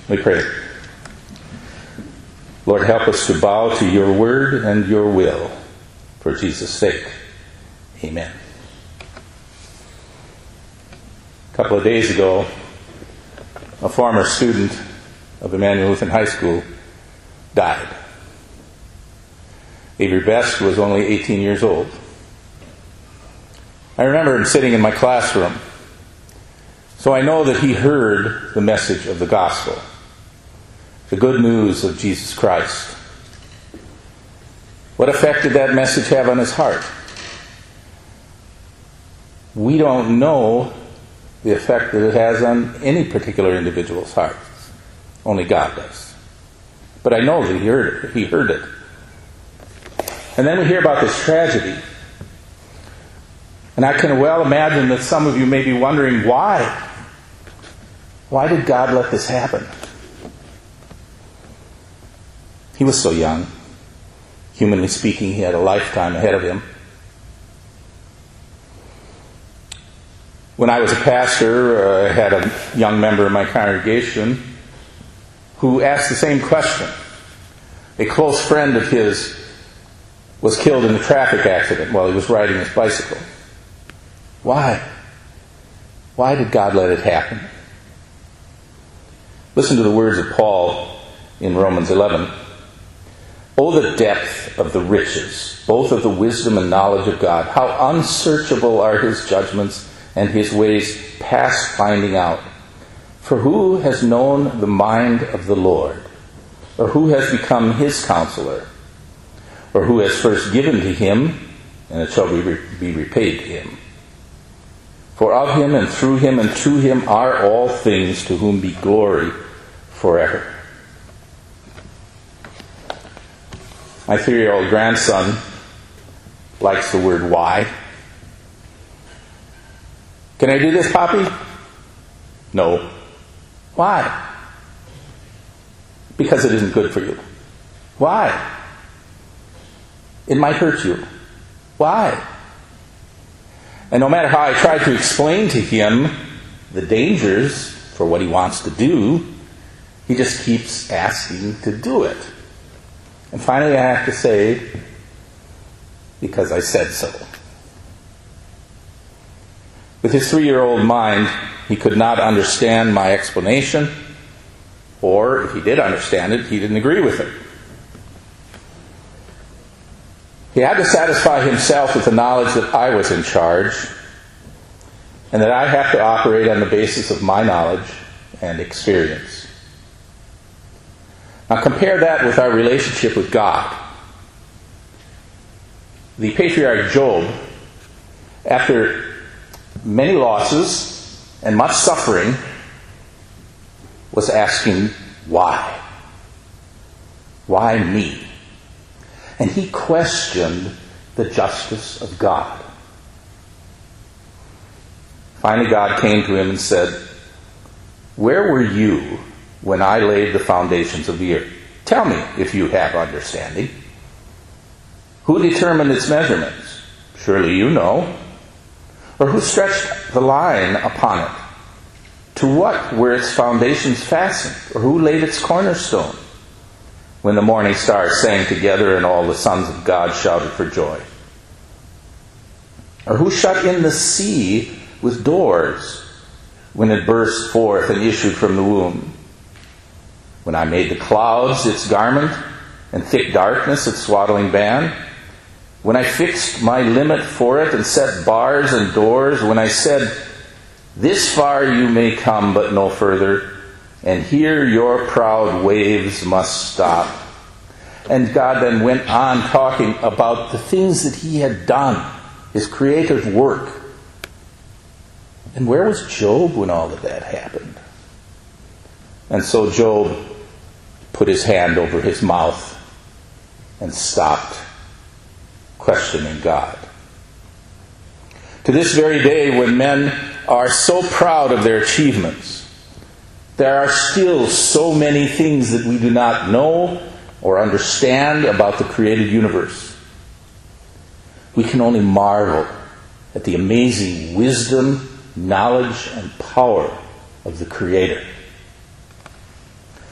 We pray. Lord, help us to bow to your word and your will for Jesus' sake. Amen. A couple of days ago, a former student of Emmanuel Lutheran High School died. Avery Best was only 18 years old. I remember him sitting in my classroom, so I know that he heard the message of the gospel, the good news of Jesus Christ. What effect did that message have on his heart? We don't know the effect that it has on any particular individual's heart. Only God does. But I know that he heard it. And then we hear about this tragedy. And I can well imagine that some of you may be wondering, why? Why did God let this happen? He was so young. Humanly speaking, he had a lifetime ahead of him. When I was a pastor, I had a young member of my congregation who asked the same question. A close friend of his was killed in a traffic accident while he was riding his bicycle. Why? Why did God let it happen? Listen to the words of Paul in Romans 11. Oh, the depth of the riches, both of the wisdom and knowledge of God. How unsearchable are his judgments and his ways past finding out. For who has known the mind of the Lord? Or who has become his counselor? Or who has first given to him, and it shall be repaid to him? For of him and through him and to him are all things, to whom be glory forever. My 3-year-old grandson likes the word why. Can I do this, Poppy? No. Why? Because it isn't good for you. Why? It might hurt you. Why? And no matter how I try to explain to him the dangers for what he wants to do, he just keeps asking to do it. And finally I have to say, because I said so. With his 3-year-old mind, he could not understand my explanation, or if he did understand it, he didn't agree with it. He had to satisfy himself with the knowledge that I was in charge, and that I have to operate on the basis of my knowledge and experience. Now compare that with our relationship with God. The patriarch Job, after many losses and much suffering, was asking, why? Why me? And he questioned the justice of God. Finally, God came to him and said, where were you when I laid the foundations of the earth? Tell me if you have understanding. Who determined its measurements? Surely you know. Or who stretched the line upon it? To what were its foundations fastened? Or who laid its cornerstone? When the morning stars sang together and all the sons of God shouted for joy? Or who shut in the sea with doors when it burst forth and issued from the womb? When I made the clouds its garment and thick darkness its swaddling band? When I fixed my limit for it and set bars and doors? When I said, this far you may come but no further, and here your proud waves must stop. And God then went on talking about the things that he had done, his creative work. And where was Job when all of that happened? And so Job put his hand over his mouth and stopped questioning God. To this very day, when men are so proud of their achievements, there are still so many things that we do not know or understand about the created universe. We can only marvel at the amazing wisdom, knowledge, and power of the Creator.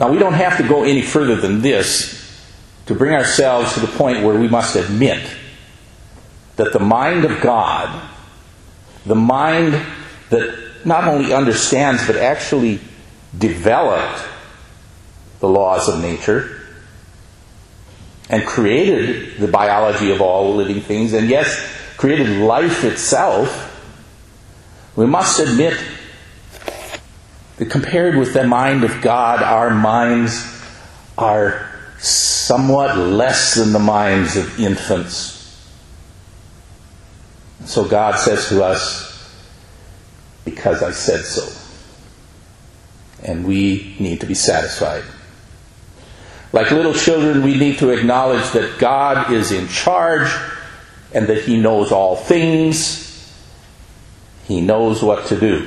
Now, we don't have to go any further than this to bring ourselves to the point where we must admit that the mind of God, the mind that not only understands but actually developed the laws of nature and created the biology of all living things, and yes, created life itself, we must admit that compared with the mind of God, our minds are somewhat less than the minds of infants. So God says to us, because I said so. And we need to be satisfied. Like little children, we need to acknowledge that God is in charge and that He knows all things. He knows what to do.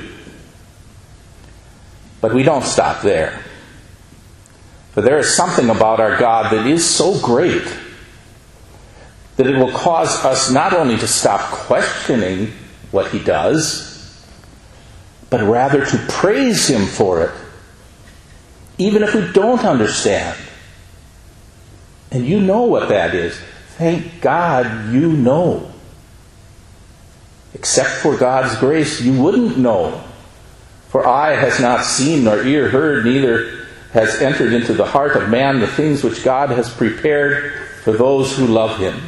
But we don't stop there. For there is something about our God that is so great that it will cause us not only to stop questioning what He does, but rather to praise Him for it, even if we don't understand. And you know what that is. Thank God you know. Except for God's grace, you wouldn't know. For eye has not seen, nor ear heard, neither has entered into the heart of man the things which God has prepared for those who love Him.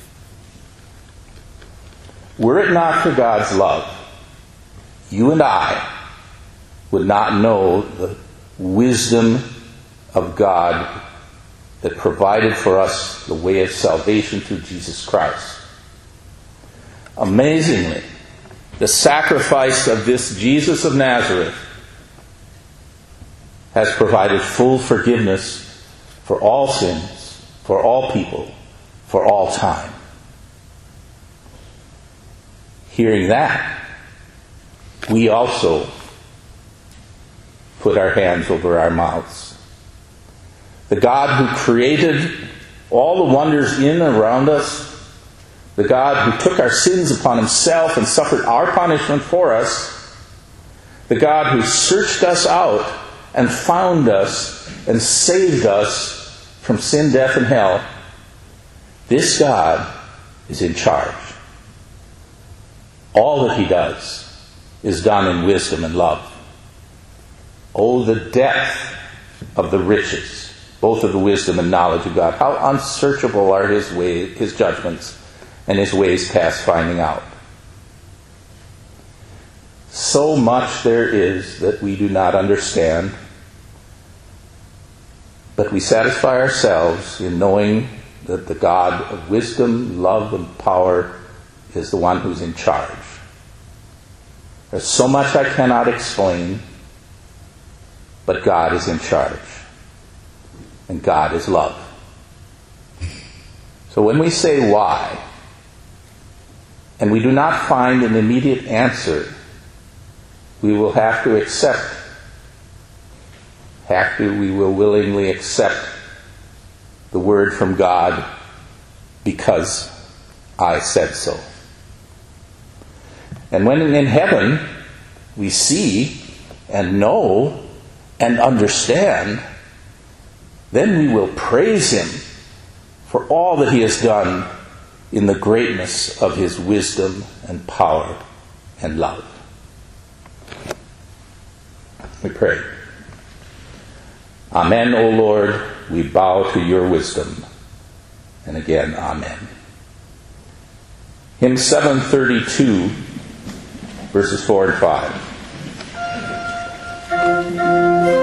Were it not for God's love, you and I would not know the wisdom of God that provided for us the way of salvation through Jesus Christ. Amazingly, the sacrifice of this Jesus of Nazareth has provided full forgiveness for all sins, for all people, for all time. Hearing that, we also put our hands over our mouths. The God who created all the wonders in and around us, the God who took our sins upon Himself and suffered our punishment for us, the God who searched us out and found us and saved us from sin, death, and hell, this God is in charge. All that He does is done in wisdom and love. Oh, the depth of the riches, both of the wisdom and knowledge of God. How unsearchable are His ways, His judgments, and His ways past finding out. So much there is that we do not understand, but we satisfy ourselves in knowing that the God of wisdom, love, and power is the one who's in charge. There's so much I cannot explain, but God is in charge. And God is love. So when we say why, and we do not find an immediate answer, we will have to accept. We will willingly accept the word from God, because I said so. And when in heaven we see and know and understand, then we will praise Him for all that He has done in the greatness of His wisdom and power and love. We pray. Amen, O Lord, we bow to Your wisdom. And again, amen. Hymn 732, verses 4 and 5.